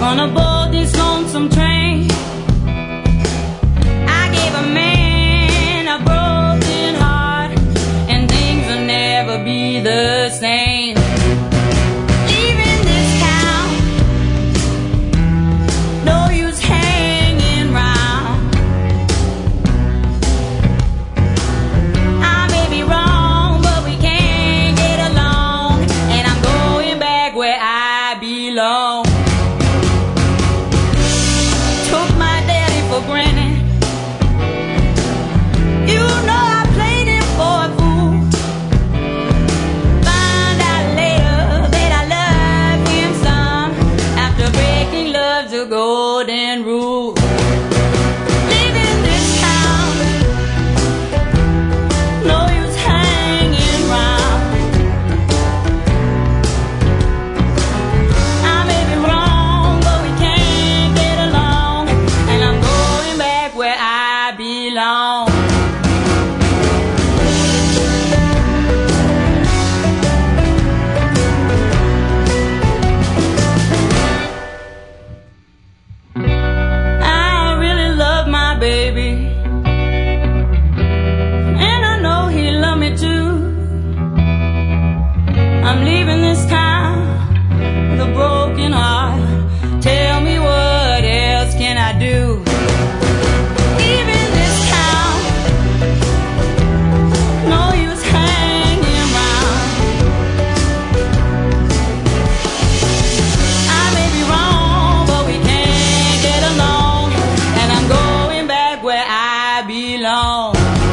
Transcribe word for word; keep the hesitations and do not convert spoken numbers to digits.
Gonna board this lonesome train. I gave a man a broken heart, and things will never be the same. Leaving this town, no use hanging round. I may be wrong, but we can't get along, and I'm going back where I belong. For granted, you know I played him for a fool. Find out later that I loved him some, after breaking love's a golden rule. Leaving this town, no use hanging round. I may be wrong, but we can't get along, and I'm where I belong. I really love my baby, and I know he loved me too. I'm leaving this town with a broken heart. Tell me, what else can I do? Where I belong.